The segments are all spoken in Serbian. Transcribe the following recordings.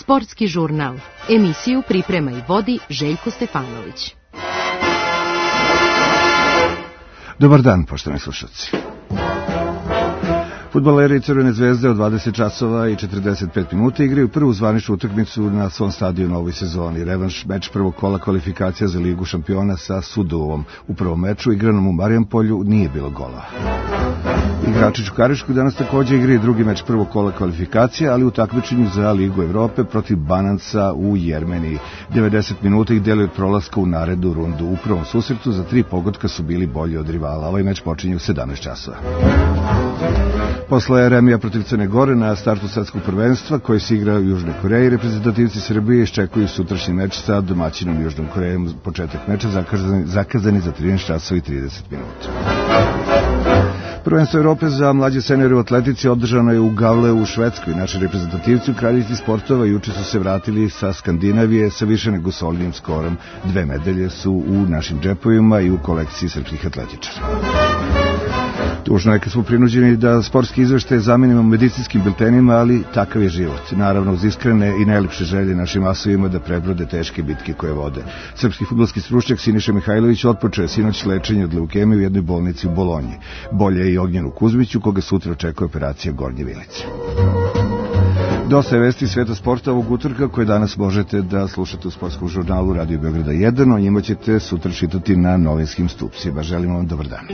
Sportski žurnal. Emisiju priprema i vodi Željko Stefanović. Dobar dan, poštovani slušalci. Fudbaleri Crvene zvezde od 20 časova i 45 minuta igraju prvu zvaničnu utakmicu na svom stadionu u ovoj sezoni. Revanš meč prvog kola kvalifikacija za Ligu šampiona sa Suduvom. U prvom meču igranom u Marijampolju nije bilo gola. Igrači Čukaričkog danas također igraju drugi meč prvog kola kvalifikacija, ali u takmičenju za Ligu Evrope protiv Bananca u Jermeniji. 90 minuta ih deluje od prolaska u narednu rundu. U prvom susretu za 3 pogotka su bili bolji od rivala. Ovaj meč počinje u 17 časova. Posle remija protiv Crne Gore na startu svetskog prvenstva koji se igra u Južnoj Koreji, reprezentativci Srbije iščekuju sutrašnji meč sa domaćinom Južnom Korejom. Početak meča zakazani za 13 časova i 30 minuta. Prvenstvo Evrope za mlađe seniore u atletici održano je u Gavleu u Švedskoj. Naši reprezentativci u kraljici sportova juče su se vratili sa Skandinavije sa više nego solidnim skorom. 2 medalje su u našim džepovima i u kolekciji srpskih atletičara. Tužno je kad smo prinuđeni da sportski izveštaje zamenimo medicinskim biltenima, ali takav je život. Naravno, uz iskrene i najlepše želje našim asovima da prebrode teške bitke koje vode. Srpski fudbalski stručnjak Siniša Mihajlović otpočeo je sinoć lečenje od leukemije u jednoj bolnici u Bolonji. Bolje je i Ognjenu Kuzmiću, koga sutra očekuje operacija gornje vilice. Dosta je vesti sveta sporta ovog utorka koje danas možete da slušate u sportskom žurnalu Radio Beograda 1. O njima ćete sutra čitati na novinskim stupcima. Želimo vam dobar dan.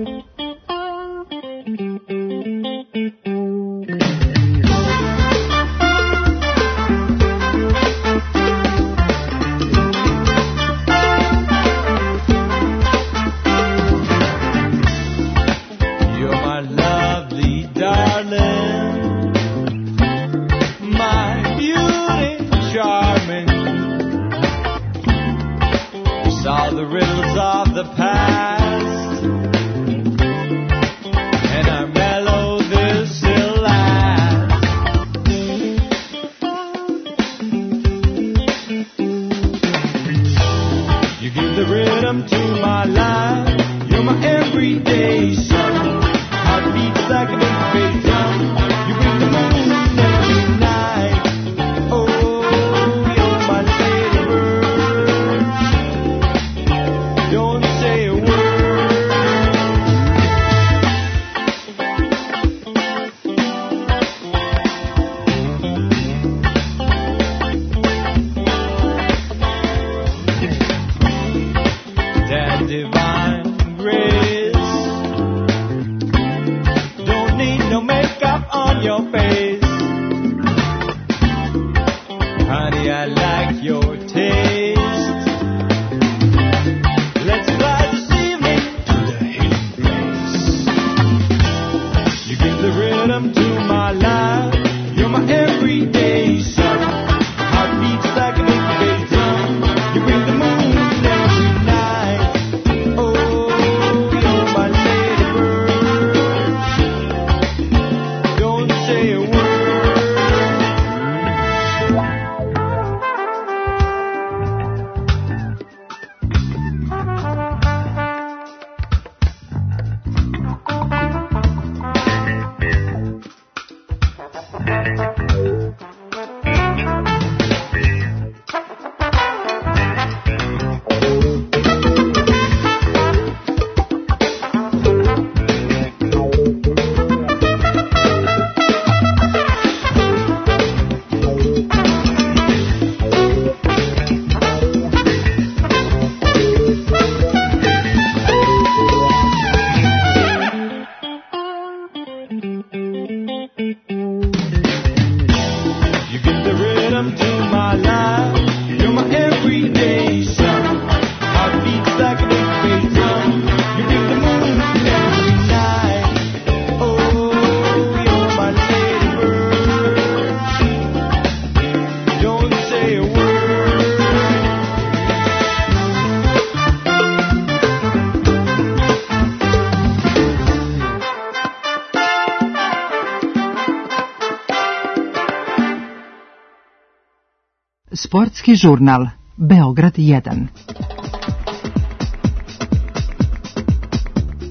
Sportski žurnal Beograd 1.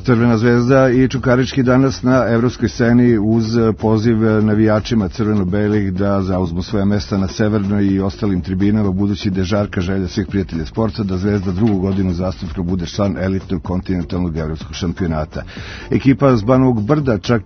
Crvena zvezda i Čukarički danas na evropskoj sceni uz poziv navijačima crveno-belih da zauzmu svoja mesta na severnoj i ostalim tribinama, budući da je žarka želja svih prijatelja sporta da Zvezda drugu godinu zastupno bude član elitnog kontinentalnog evropskog šampionata. Ekipa s Banovog Brda čak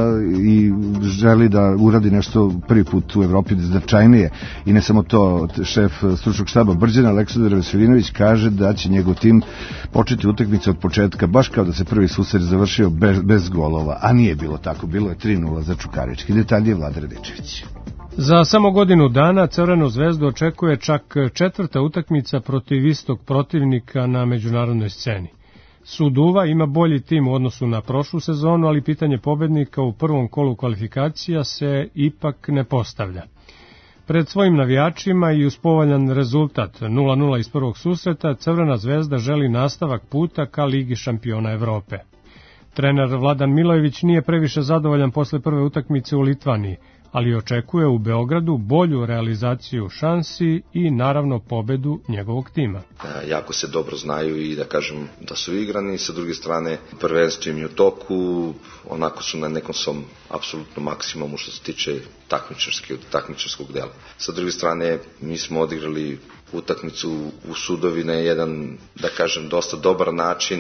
i želi da uradi nešto prvi put u Evropi značajnije i ne samo to, šef stručnog štaba Brđana Aleksandar Veselinović kaže da će njegov tim početi utakmicu od početka, baš kao da se prvi susret završio bez golova, a nije bilo tako, bilo je 3:0 za Čukarički. Detalje je Vlada Radičević. Za samo godinu dana Crvenu zvezdu očekuje čak četvrta utakmica protiv istog protivnika na međunarodnoj sceni. Suduva ima bolji tim u odnosu na prošlu sezonu, ali pitanje pobednika u prvom kolu kvalifikacija se ipak ne postavlja. Pred svojim navijačima i uz povoljan rezultat 0:0 iz prvog susreta, Crvena zvezda želi nastavak puta ka Ligi šampiona Evrope. Trener Vladan Milojević nije previše zadovoljan posle prve utakmice u Litvaniji, ali očekuje u Beogradu bolju realizaciju šansi i naravno pobedu njegovog tima. Jako se dobro znaju i da kažem da su igrani, sa druge strane prvenstvo im je u toku, onako su na nekom svom apsolutno maksimumu što se tiče takmičarskog dela. Sa druge strane mi smo odigrali utakmicu u Sudovi na jedan, da kažem, dosta dobar način,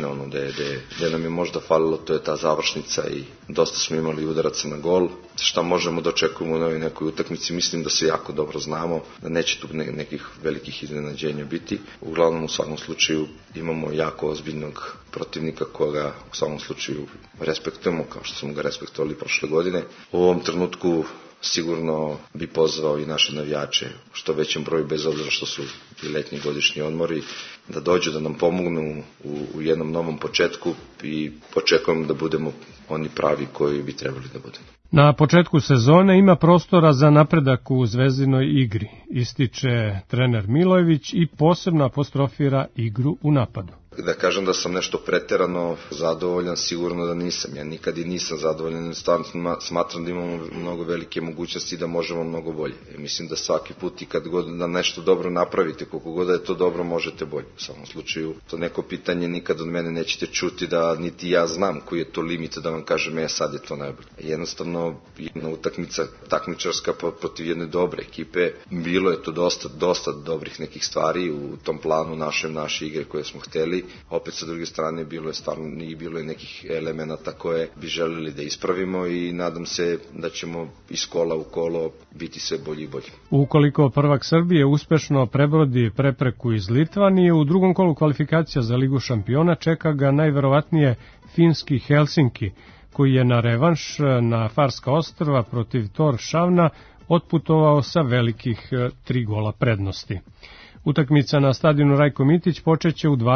gde nam je možda falilo, to je ta završnica i dosta smo imali udaraca na gol. Šta možemo da očekujemo u novoj nekoj utakmici, mislim da se jako dobro znamo, da neće tu nekih velikih iznenađenja biti. Uglavnom, u svakom slučaju imamo jako ozbiljnog protivnika koga u svakom slučaju respektujemo, kao što smo ga respektovali prošle godine. U ovom trenutku sigurno bi pozvao i naše navijače što većem broju, bez obzira što su i letnji godišnji odmori, da dođu da nam pomognu u jednom novom početku i očekujemo da budemo oni pravi koji bi trebali da budemo. Na početku sezone ima prostora za napredak u zvezdinoj igri, ističe trener Milojević i posebno apostrofira igru u napadu. Da kažem da sam nešto preterano zadovoljan, sigurno da nisam. Ja nikad i nisam zadovoljan, stvarno smatram da imamo mnogo velike mogućnosti da možemo mnogo bolje. Mislim da svaki put i kad god da nešto dobro napravite, koliko god da je to dobro, možete bolje. U svakom slučaju, to neko pitanje nikad od mene nećete čuti da niti ja znam koji je to limit da vam kažem sad je to najbolje. Jednostavno, jedna utakmica takmičarska protiv jedne dobre ekipe, bilo je to dosta dobrih nekih stvari u tom planu naše igre koje smo hteli. Opet sa druge strane bilo je nekih elemenata koje bi želeli da ispravimo i nadam se da ćemo iz kola u kolo biti sve bolji i bolji. Ukoliko prvak Srbije uspešno prebrodi prepreku iz Litvanije, u drugom kolu kvalifikacija za Ligu šampiona čeka ga najverovatnije finski Helsinki, koji je na revanš na Farska ostrva protiv Tor Šavna otputovao sa velikih 3 gola prednosti. Utakmica na stadionu Rajko Mitić počeće u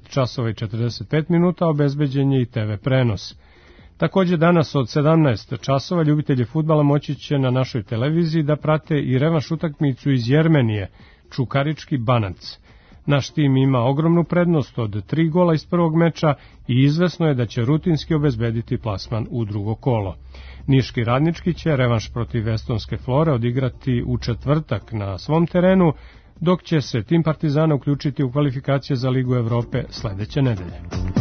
20:45, obezbeđen je i TV prenos. Takođe danas od 17 časova ljubitelji fudbala moći će na našoj televiziji da prate i revanš utakmicu iz Jermenije, Čukarički Banat. Naš tim ima ogromnu prednost od 3 gola iz prvog meča i izvesno je da će rutinski obezbediti plasman u drugo kolo. Niški Radnički će revanš protiv estonske Flore odigrati u četvrtak na svom terenu, dok će se tim Partizana uključiti u kvalifikacije za Ligu Evrope sledeće nedelje.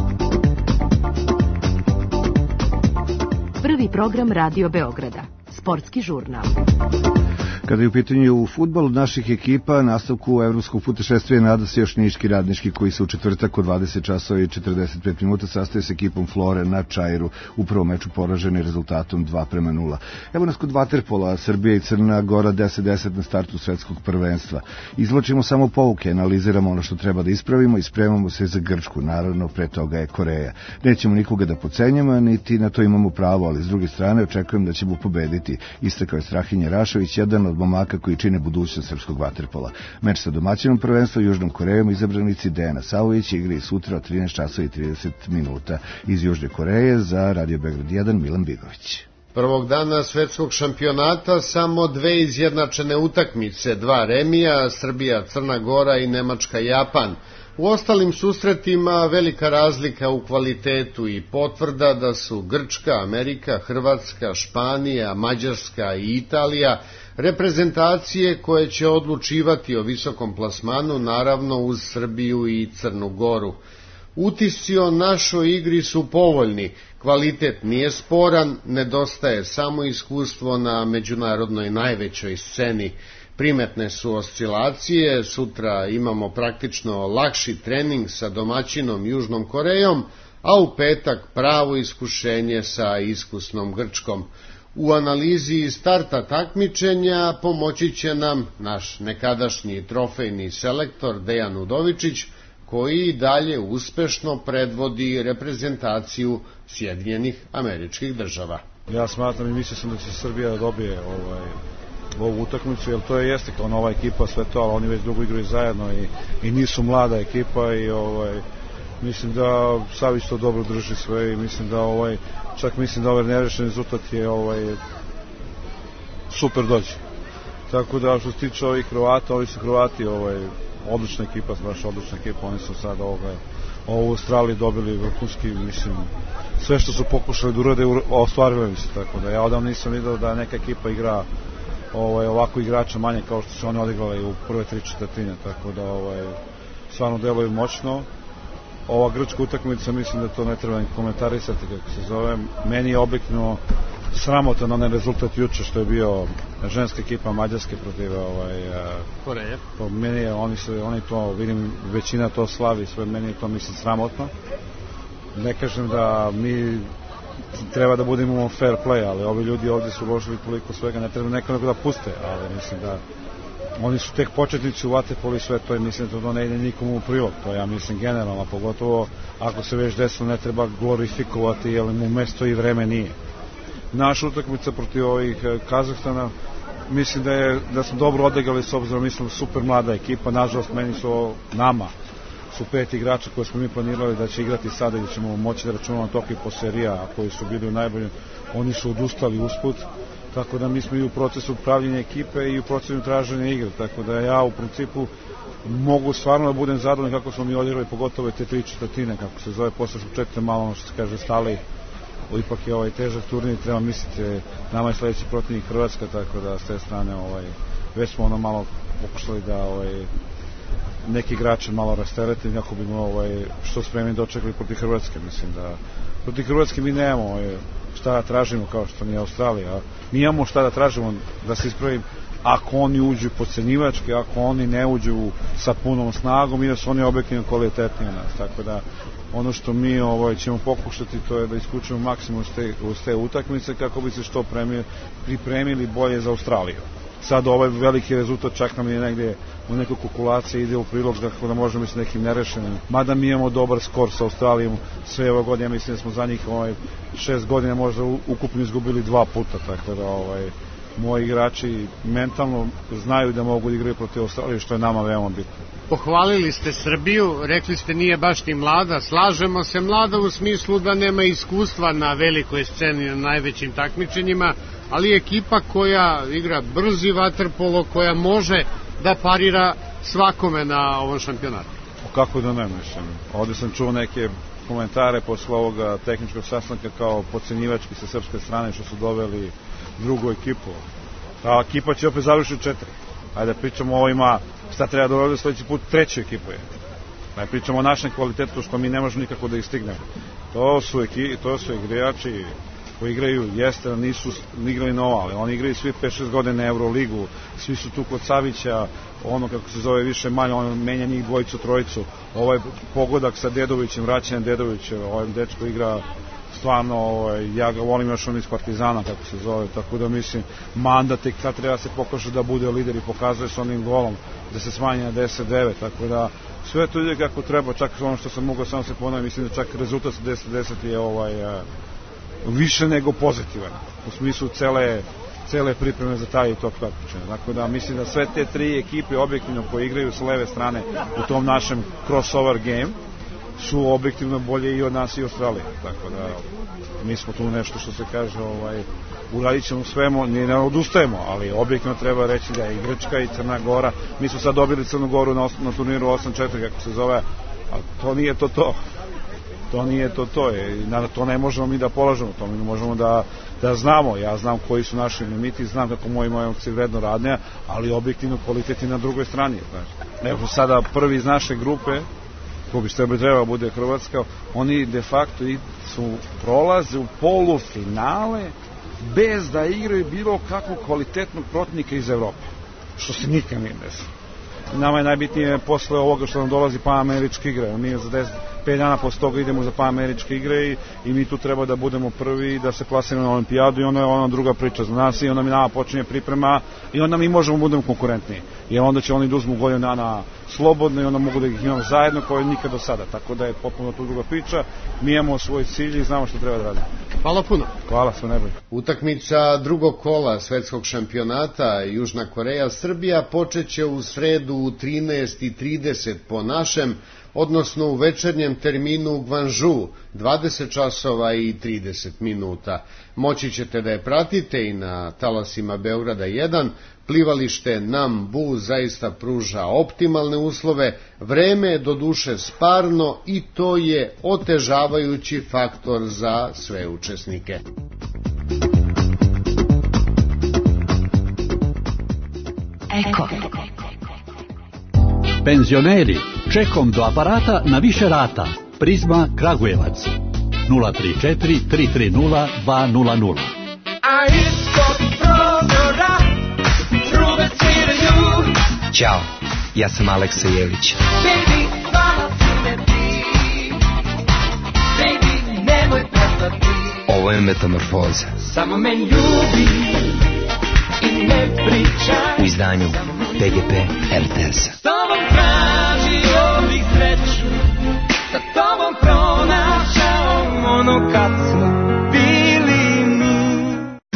Prvi program Radio Beograda, sportski žurnal. Kada je u pitanju fudbal od naših ekipa, nastavku evropskog putešestvija nada se još Niški Radnički, koji se u četvrtak od 20:45 sastaje s ekipom Flore na Čairu, u prvom meču poraženi rezultatom 2:0. Evo nas kod vaterpola, Srbija i Crna Gora 10:10 na startu svetskog prvenstva. Izvlačimo samo pouke, analiziramo ono što treba da ispravimo i spremamo se za Grčku, naravno pre toga je Koreja. Nećemo nikoga da podcenjamo, niti na to imamo pravo, ali s druge strane očekujem da ćemo pobediti, istakao je Strahinja Rašović, jedan od momaka koji čine budućnost srpskog vaterpola. Meč sa domaćinom prvenstva Južnom Korejom izabranici Dejana Savović igri sutra od 13:30 iz Južne Koreje. Za Radio Beograd 1 Milan Bigović. Prvog dana svetskog šampionata samo 2 izjednačene utakmice, 2 remija, Srbija, Crna Gora i Nemačka, Japan. U ostalim susretima velika razlika u kvalitetu i potvrda da su Grčka, Amerika, Hrvatska, Španija, Mađarska i Italija reprezentacije koje će odlučivati o visokom plasmanu, naravno uz Srbiju i Crnu Goru. Utisci o našoj igri su povoljni, kvalitet nije sporan, nedostaje samo iskustvo na međunarodnoj najvećoj sceni. Primetne su oscilacije, sutra imamo praktično lakši trening sa domaćinom Južnom Korejom, a u petak pravo iskušenje sa iskusnom Grčkom. U analizi starta takmičenja pomoći će nam naš nekadašnji trofejni selektor Dejan Udovičić, koji dalje uspešno predvodi reprezentaciju Sjedinjenih Američkih Država. Ja smatram i mislio sam da će Srbija da dobije ovu utakmicu, jer to jeste kao nova ekipa, sve to, ali oni već dugo igraju zajedno i nisu mlada ekipa i mislim da Savić to dobro drži sve i mislim da čak mislim da ovaj nerešen rezultat je super dođe. Tako da što se tiče ovih Hrvata, ovi su Hrvati odlična ekipa, baš odlična ekipa, oni su sad u Australiji dobili vrhunski, mislim, sve što su pokušali da urade, ostvarili mi se, tako da ja odavno nisam vidio da neka ekipa igra ovako igrača manje kao što su oni odigrali u prve 3/4, tako da stvarno deluju moćno. Ova grčka utakmica, mislim da to ne treba ni komentarisati kako se zove. Meni je objektivno sramotan onaj rezultat juče što je bio ženska ekipa Mađarske protiv Koreje. Meni je, oni to, vidim, većina to slavi, sve meni je to, mislim, sramotno. Ne kažem da mi treba da budemo fair play, ali ovi ljudi ovdje su uložili toliko svega, ne treba nekako da puste, ali mislim da oni su tek početnici u vaterpolu i sve to, i mislim da to ne ide nikomu u prilog, to ja mislim generalno, pogotovo ako se već desilo, ne treba glorifikovati, jer mu mesto i vreme nije. Naša utakmica protiv ovih Kazahstana, mislim da smo dobro odigrali, s obzirom, mislim, super mlada ekipa, nažalost meni su nama su 5 igrača koje smo mi planirali da će igrati sada i da ćemo moći da računamo toliko i po serija koji su bili u najboljim, oni su odustali usput, tako da mi smo i u procesu pravljenja ekipe i u procesu traženja igre, tako da ja u principu mogu stvarno da budem zadovoljan kako smo mi odigrali, pogotovo te 3/4, kako se zove, posle smo četiri malo, ono što se kaže, stali, ipak je težak turnir, treba misliti, nama je sledeći protivnik Hrvatska, tako da s te strane već smo malo pokušali da neki igrače malo rastereti, kako bi što spremni dočekali protiv Hrvatske. Mislim da protiv Hrvatske mi nemamo šta da tražimo, kao što nije Australija. Mi imamo šta da tražimo, da se ispravim, ako oni uđu podcenjivački, ako oni ne uđu sa punom snagom i da su oni objektivno kvalitetniji od nas. Tako da ono što mi ćemo pokušati, to je da iskučemo maksimum uz te utakmice kako bi se što pripremili bolje za Australiju. Sad ovaj veliki rezultat čak nam je negdje u nekoj kalkulaciji ide u prilog, tako da možemo biti s nekim nerešenim. Mada mi imamo dobar skor sa Australijom sve ove godine, mislim da smo za njih 6 godina možda ukupno izgubili 2 puta, tako da moji igrači mentalno znaju da mogu da igraju protiv Australije, što je nama veoma bitno. Pohvalili ste Srbiju, rekli ste nije baš ni mlada, slažemo se, mlada u smislu da nema iskustva na velikoj sceni, na najvećim takmičenjima, ali ekipa koja igra brzi vaterpolo, koja može da parira svakome na ovom šampionatu. Kako da ne, mislim. Ovdje sam čuo neke komentare posle ovoga tehničkog sastanka kao podcenjivački sa srpske strane što su doveli drugu ekipu. Ta ekipa će opet završiti 4. Ajde pričamo o ovima, šta treba da dovede sledeći put, 3. ekipu je. Ajde pričamo o našem kvalitetu što mi ne možemo nikako da ih stignemo. To su igrači koji igraju, jeste da nisu igrali novo, ali oni igraju svi 5-6 godina Euroligu, svi su tu kod Savića, ono kako se zove više manje, on menja njih dvojicu, trojicu, ovaj pogodak sa Dedovićem, vraćanje Dedovića, ovaj dečko igra stvarno, ja ga volim još on iz Partizana, kako se zove, tako da mislim, mandat tek sad treba se pokaže da bude lider i pokazuje s onim golom, da se smanji na 10-9, tako da sve to ide kako treba, čak ono što sam mogao samo se ponoviti, mislim da čak rezultat sa 10-10 je više nego pozitivan, u smislu cele pripreme za taj top takmičenje. Tako da mislim da sve te 3 ekipe objektivno koje igraju s leve strane u tom našem crossover game su objektivno bolje i od nas i Australije. Tako da mi smo tu nešto što se kaže uradit ćemo svemo, ne odustajemo, ali objektivno treba reći da je i Grčka i Crna Gora, mi smo sad dobili Crnu Goru na turniru 8-4 kako se zove, ali to nije to. To nije to, na to ne možemo mi da polažemo, to mi možemo da znamo, ja znam koji su naši limiti, znam kako moji momci vredno radne, ali objektivno kvalitet je na drugoj strani. Evo sada prvi iz naše grupe ko bi trebao bude Hrvatska, oni de facto prolaze u polufinale bez da igraju bilo kakvog kvalitetnog protivnika iz Evrope, što se nikad nije desilo. Nama je najbitnije posle ovoga što nam dolazi Panameričke igre. Mi za 5 dana posle toga idemo za Panameričke igre i mi tu treba da budemo prvi, da se plasiramo na olimpijadu i onda je ona druga priča za nas i onda mi nama počinje priprema i onda mi možemo budemo konkurentniji. Jer onda će oni da uzmu godinu dana slobodno i onda mogu da ih imamo zajedno kao i nikad do sada. Tako da je potpuno tu druga priča. Mi imamo svoj cilj i znamo što treba da radimo. Hvala puno. Hvala, sve najbolje. Utakmica drugog kola svetskog šampionata Južna Koreja Srbija počeće u sredu u 13:30 po našem, odnosno u večernjem terminu u Gvanžu, 20 časova i 30 minuta. Moći ćete da je pratite i na talasima Beograda 1. Plivalište Nam Bu zaista pruža optimalne uslove, vreme je doduše sparno i to je otežavajući faktor za sve učesnike. Eko. Penzioneri, čekom do aparata na više rata. Prizma Kragujevac 034 330 200. A ispod prozora trube sviraju. Ćao, ja sam Aleksa Jelić. Baby, hvala ti. Baby, nemoj prestati. Ovo je Metamorfoza. Samo me ljubi i ne pričaj. U izdanju PGP RTS. S tobom tražio bih sreću, sa tobom pronašao ono kad smo bili mi.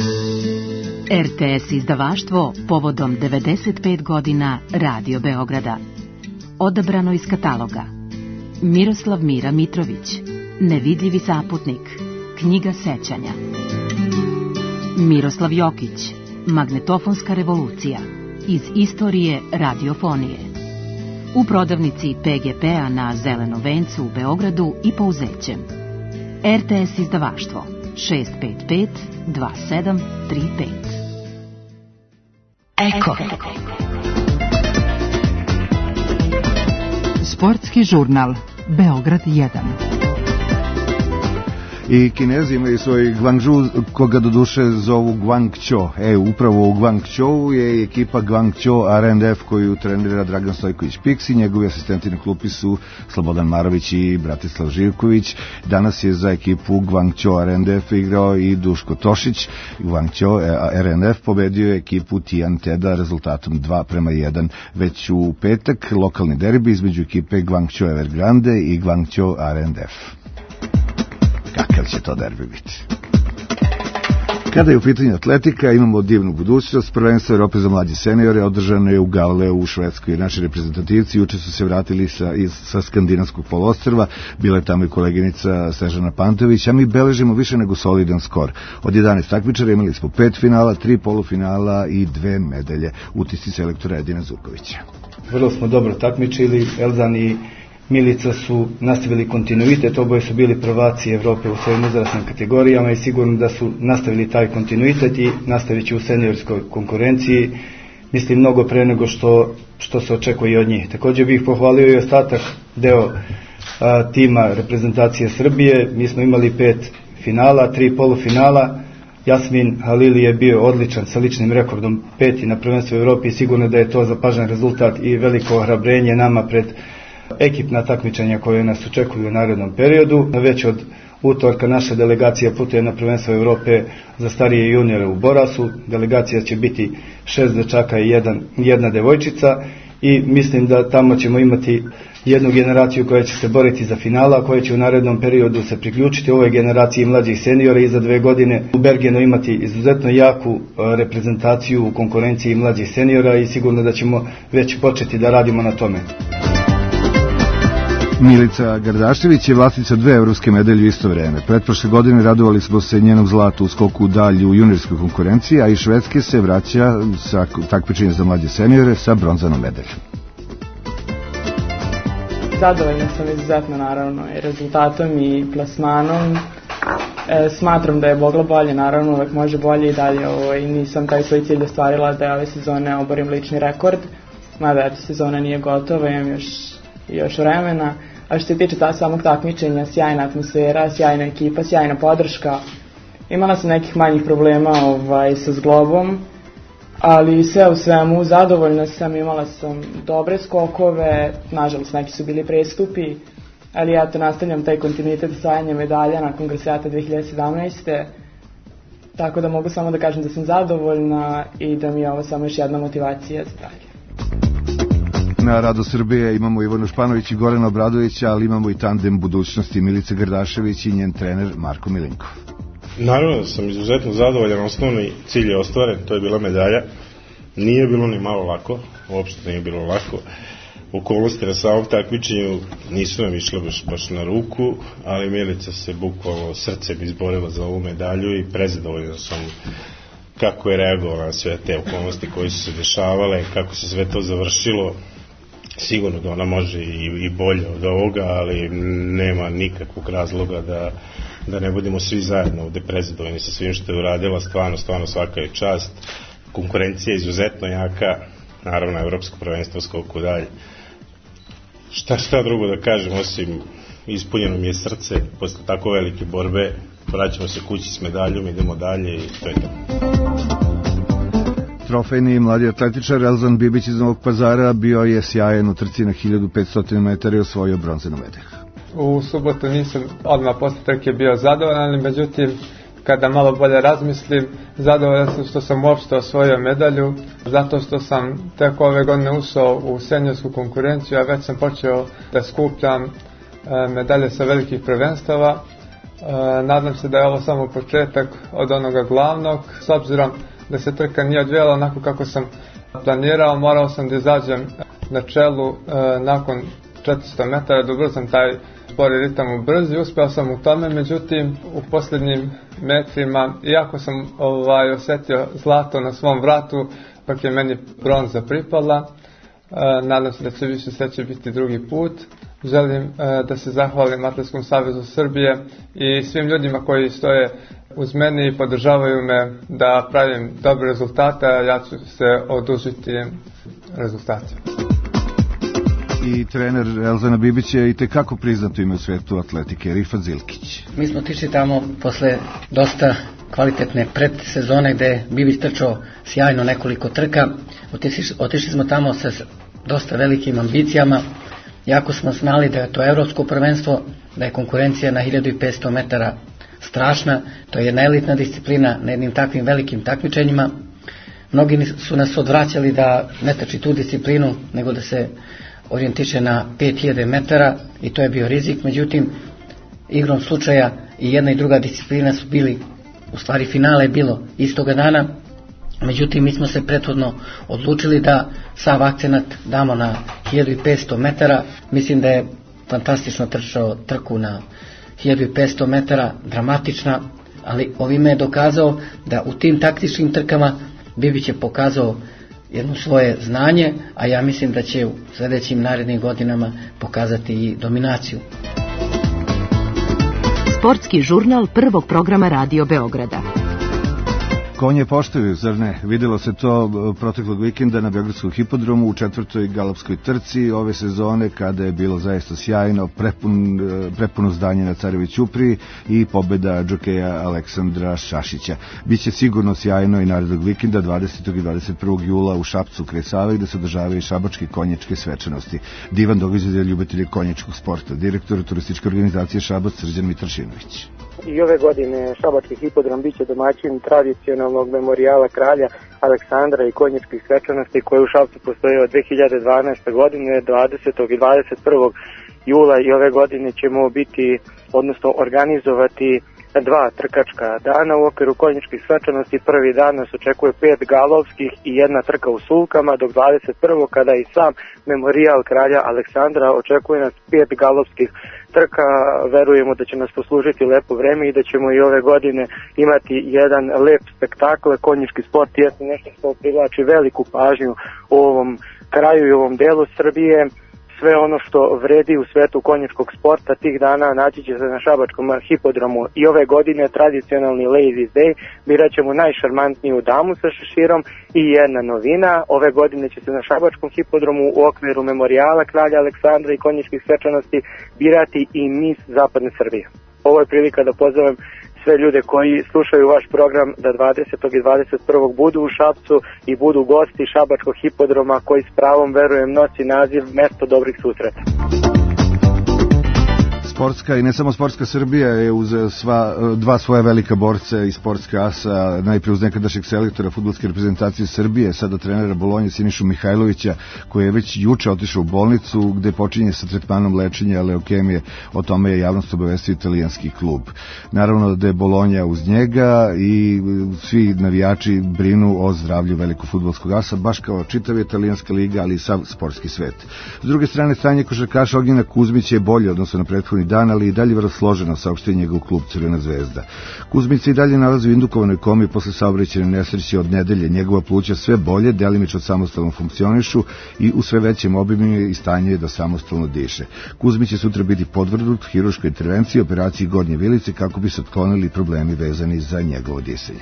RTS izdavaštvo povodom 95 godina Radio Beograda. Odabrano iz kataloga: Miroslav Mira Mitrović, Nevidljivi saputnik, knjiga sećanja. Miroslav Jokić, Magnetofonska revolucija, iz istorije radiofonije. U prodavnici PGP-a na Zelenom vencu u Beogradu i Pouzećem. RTS izdavaštvo 655 2735. Eko. Sportski žurnal Beograd 1. I Kinezi imaju svoj Guangzhou, koga do duše zovu Guangzhou. Upravo u Guangzhou je ekipa Guangzhou RNF koju trenira Dragan Stojković-Piksi. Njegovi asistenti na klupi su Slobodan Marović i Bratislav Živković. Danas je za ekipu Guangzhou RNF igrao i Duško Tošić. Guangzhou RNF pobedio je ekipu Tianteda rezultatom 2:1. Već u petak lokalni derbi između ekipe Guangzhou Evergrande i Guangzhou RNF. Kakav će to derbi biti? Kada je u pitanju atletika, imamo divnu budućnost. Prvenstvo Evrope za mlađe seniore održano je u Gavleu u Švedskoj. Naši reprezentativci juče su se vratili sa skandinavskog poluostrva. Bila je tamo i koleginica Snežana Pantović, a mi beležimo više nego solidan skor. Od 11 takmičara imali smo 5 finala, 3 polufinala i 2 medalje. Utisci selektora Edina Zukovića. Vrlo smo dobro takmičili, Elzan i Milica su nastavili kontinuitet, oboje su bili prvaci Evrope u svojim uzrasnim kategorijama i sigurno da su nastavili taj kontinuitet i nastavit će u seniorskoj konkurenciji, mislim mnogo pre nego što se očekuje od njih. Također bih pohvalio i ostatak deo tima reprezentacije Srbije. Mi smo imali 5 finala, 3 polufinala. Jasmin Halili je bio odličan sa ličnim rekordom 5. na prvenstvu u Evropi i sigurno da je to zapažan rezultat i veliko ohrabrenje nama pred ekipna takmičenja koje nas očekuju u narednom periodu. Već od utorka naša delegacija putuje na prvenstvo Evrope za starije juniore u Borasu. Delegacija će biti 6 dečaka i jedna devojčica i mislim da tamo ćemo imati jednu generaciju koja će se boriti za finala, koja će u narednom periodu se priključiti ovoj generaciji mlađih seniora i za 2 godine u Bergenu imati izuzetno jaku reprezentaciju u konkurenciji mlađih seniora i sigurno da ćemo već početi da radimo na tome. Milica Gardašević je vlasnica 2 evropske medalje u isto vreme. Pretprošle godine radovali smo se njenom zlatu u skoku dalje u juniorskoj konkurenciji, a iz Švedske se vraća sa takmičenjem za mlađe seniore sa bronzanom medaljom. Zadovoljna sam izuzetno naravno i rezultatom i plasmanom. Smatram da je mogla bolje, naravno uvek može bolje i dalje. Nisam taj svoj cilj ostvarila da ove sezone oborim lični rekord, mada sezona nije gotova, imam još vremena, A što se tiče samog takmičenja, sjajna atmosfera, sjajna ekipa, sjajna podrška. Imala sam nekih manjih problema sa zglobom, ali sve u svemu zadovoljna sam, imala sam dobre skokove, nažalost neki su bili prestupi, ali ja to nastavljam taj kontinuitet osvajanja medalja nakon Grosjata 2017. Tako da mogu samo da kažem da sam zadovoljna i da mi je ovo samo još jedna motivacija za dalje. Na Rado Srbije imamo Ivanu Španović i Gorana Obradovića, ali imamo i tandem budućnosti Milica Grdašević i njen trener Marko Milinkov. Naravno da sam izuzetno zadovoljan, osnovni cilj je ostvaren, to je bila medalja. Nije bilo ni malo lako, uopšte nije bilo lako. Okolnosti na samom takmičenju nisu nam išle baš na ruku, ali Milica se bukvalno srcem izborila za ovu medalju i prezadovoljan sam kako je reagovala na sve te okolnosti koje su se dešavale, kako se sve to završilo. Sigurno da ona može i bolje od ovoga, ali nema nikakvog razloga da ne budemo svi zajedno ovde prezadovoljni sa svim što je uradila. Stvarno svaka je čast. Konkurencija je izuzetno jaka, naravno evropsko prvenstvo skoku dalje. Šta drugo da kažem, osim ispunjeno mi je srce posle tako velike borbe, vraćamo se kući s medaljom, idemo dalje i to je to. Trofejni mladi atletičar Elzan Bibić iz Novog Pazara bio je sjajan u trci na 1500 metara i osvojio bronzanu medalju. U subotu nisam odmah posle trke bio zadovoljan, međutim kada malo bolje razmislim, zadovoljan sam što sam uopšte osvojio medalju, zato što sam tek ove godine ušao u seniorsku konkurenciju, a već sam počeo da skupljam medalje sa velikih prvenstava. Nadam se da je ovo samo početak od onoga glavnog, s obzirom da se trka nije odvijala onako kako sam planirao, morao sam da izađem na čelu nakon 400 metara, da ubrzam taj spori ritam u brzi, uspeo sam u tome, međutim u posljednjim metrima, iako sam osjetio zlato na svom vratu, pak je meni bronza pripala. Nadam se da će više sreće biti drugi put. Želim da se zahvalim Atletskom savezu Srbije i svim ljudima koji stoje uz mene i podržavaju me da pravim dobre rezultate, a ja ću se odužiti rezultatima. I trener Elzana Bibić je i tekako priznato ime u svetu atletike, Rifat Zilkić. Mi smo otišli tamo posle dosta kvalitetne predsezone gde je Bibić trčao sjajno nekoliko trka. Otišli smo tamo sa dosta velikim ambicijama, jako smo znali da je to evropsko prvenstvo, da je konkurencija na 1500 metara strašna, to je jedna elitna disciplina na jednim takvim velikim takmičenjima. Mnogi su nas odvraćali da ne trči tu disciplinu, nego da se orijentiše na 5000 metara i to je bio rizik, međutim igrom slučaja i jedna i druga disciplina su bili, u stvari finale je bilo istoga dana, međutim mi smo se prethodno odlučili da sav akcenat damo na 1500 metara, mislim da je fantastično trčao trku na 1500 metara, dramatična, ali ovime je dokazao da u tim taktičkim trkama Bibić je pokazao jedno svoje znanje, a ja mislim da će u sljedećim narednim godinama pokazati i dominaciju. Sportski žurnal prvog programa Radio Beograda. Konje poštuju, zar ne? Videlo se to proteklog vikenda na Beogradskom hipodromu u 4. galopskoj trci ove sezone, kada je bilo zaista sjajno, prepuno zdanje na Carevi ćupriji i pobeda džokeja Aleksandra Šašića. Biće sigurno sjajno i narednog vikenda 20. i 21. jula u Šapcu kraj Save, gde se održavaju i šabačke konjačke svečanosti. Divan događaj za ljubitelje konjačkog sporta. Direktor turističke organizacije Šabac Srđan Mitrašinović. I ove godine šabački hipodrom biće domaćin tradicionalnog memorijala kralja Aleksandra i konjičkih svečanosti koje u Šapcu postoje od 2012. godine, 20. i 21. jula i ove godine ćemo biti, odnosno organizovati dva trkačka dana u okviru konjičkih svečanosti. Prvi dan nas očekuje 5 galovskih i jedna trka u sulkama, dok 21. kada i sam memorijal kralja Aleksandra očekuje nas 5 galovskih trka. Verujemo da će nas poslužiti lepo vreme i da ćemo i ove godine imati jedan lep spektakl. Konjički sport je nešto što privlači veliku pažnju u ovom kraju i u ovom delu Srbije. sve ono što vredi u svetu konjičkog sporta tih dana naći će se na šabačkom hipodromu i ove godine tradicionalni Ladies Day. Birat ćemo najšarmantniju damu sa šeširom i jedna novina. Ove godine će se na šabačkom hipodromu u okviru memorijala kralja Aleksandra i konjičkih svečanosti birati i Miss Zapadne Srbije. Ovo je prilika da pozovem sve ljude koji slušaju vaš program da 20. i 21. budu u Šapcu i budu gosti šabačkog hipodroma koji s pravom, verujem, nosi naziv Mesto dobrih susreta. Sportska i ne samo sportska Srbija je uz dva svoja velika borca i sportska asa, najprije uz nekadašnjeg selektora fudbalske reprezentacije Srbije, sada trenera Bolonje Sinišu Mihajlovića, koji je već juče otišao u bolnicu gde počinje sa tretmanom lečenja leukemije. O tome je javnost obavestio italijanski klub. Naravno da je Bolonja uz njega i svi navijači brinu o zdravlju velikog fudbalskog asa, baš kao čitava italijanska liga, ali i sav sportski svet. S druge strane, stanje košarkaša Ognjena Kuzmića je bolje odnosno na prethodni dan, ali i dalje vrlo složeno, saopštio njegov klub Crvena zvezda. Kuzmić se i dalje nalazi u indukovanoj komi posle saobraćajne nesreće od nedelje. Njegova pluća sve bolje, delimično samostalno funkcionišu i u sve većem obimu i stanje je da samostalno diše. Kuzmić će sutra biti podvrgnut hirurškoj intervenciji, operaciji gornje vilice kako bi se otklonili problemi vezani za njegovo disanje.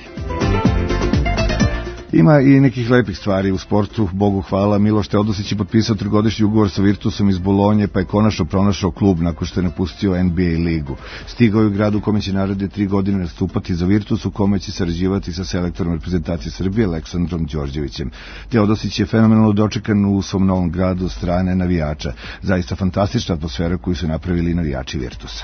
Ima i nekih lepih stvari u sportu, Bogu hvala. Miloš Teodosić je potpisao trogodišnji ugovor sa Virtusom iz Bolonje, pa je konačno pronašao klub nakon što je napustio NBA ligu. Stigao je u gradu u kome će naredne 3 godine nastupati za Virtus, u kome će sarađivati sa selektorom reprezentacije Srbije Aleksandrom Đorđevićem. Teodosić je fenomenalno dočekan u svom novom gradu od strane navijača. Zaista fantastična atmosfera koju su napravili navijači Virtusa.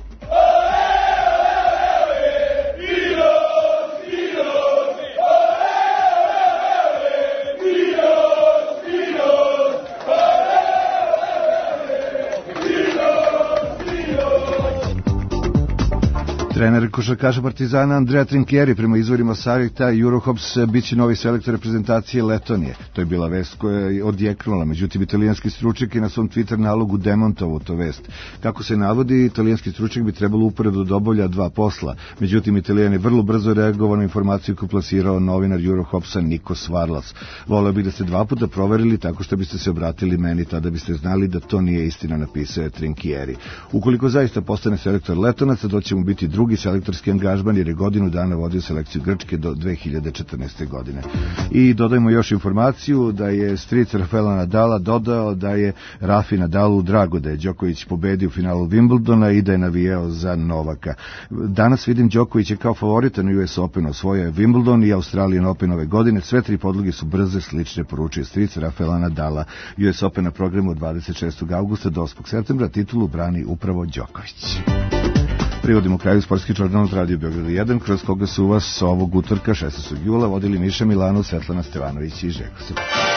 Trener košarkaša Partizana Andrea Trinchieri prema izvorima savjeta Eurohops biće novi selektor reprezentacije Letonije. To je bila vest koja je odjeknula, međutim italijanski stručnjak je na svom Twitter nalogu demontovao to vest. Kako se navodi, italijanski stručnjak bi trebalo uporedo da obavlja 2 posla, međutim Italijan je vrlo brzo reagovao na informaciju koju plasirao novinar Eurohopsa Niko Svarlas. Voleo bih da ste 2 puta proverili tako što biste se obratili meni, tada biste znali da to nije istina, napisao je Trinchieri. Ukoliko zaista postane selektor Letonaca, to će mu biti drugi selektorski angažman jer je godinu dana vodio selekciju Grčke do 2014. godine. I dodajmo još informaciju da je stric Rafaela Nadala dodao da je Rafi Nadalu drago da je Đoković pobedio u finalu Wimbledona i da je navijao za Novaka. Danas vidim Đokovića kao favorita na US Open, osvojio je Wimbledon i Australian Open ove godine. Sve 3 podloge su brze, slične, poručuje stric Rafaela Nadala. US Open na programu od 26. augusta do 8. septembra, titulu brani upravo Đoković. Privodimo kraju sportski žurnal od Radio Beograd 1, kroz koga su vas ovog utorka 16. jula vodili Miša Milano, Svetlana Stevanović i Željko Srpski.